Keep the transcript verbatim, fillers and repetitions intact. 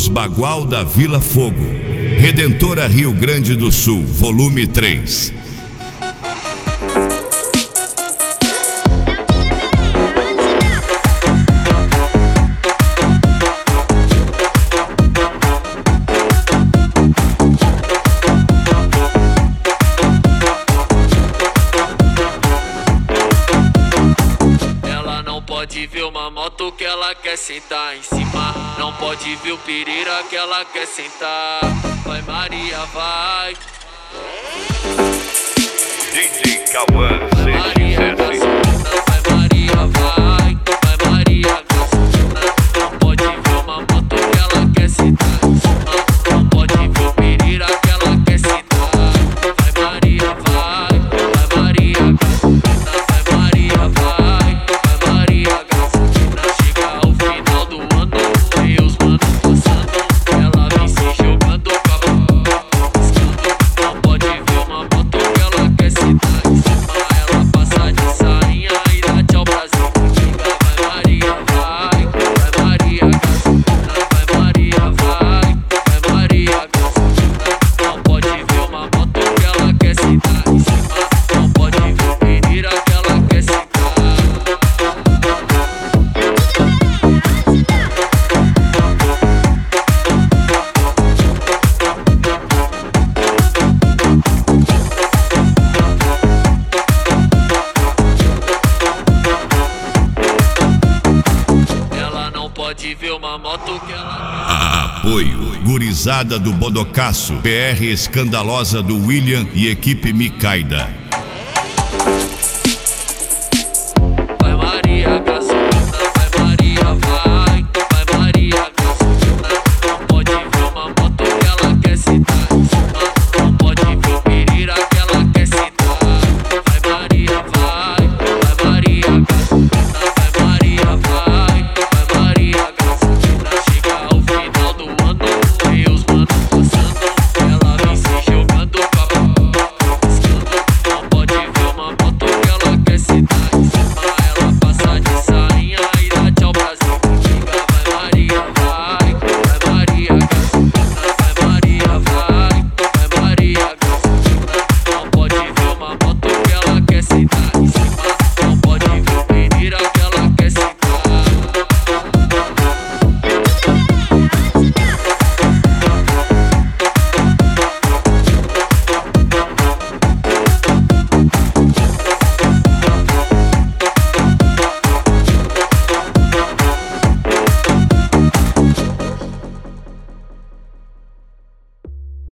Os Bagual da Vila Fogo. Redentora Rio Grande do Sul, volume três. Pode ver uma moto que ela quer sentar em cima. Não pode ver o pirira que ela quer sentar. Vai Maria, vai. D J Cauã, vai Maria, gasolina, vai Maria, vai. Vai Maria, gasolina. Não pode ver uma moto que ela quer sentar em cima. Não pode ver o pirira que ela quer sentar. Vai Maria, vai. Vai Maria, gasolina, vai Maria, vai. Pode ver uma moto que ela... Apoio, gurizada do Bodocaço, P R escandalosa do William e equipe Micaida.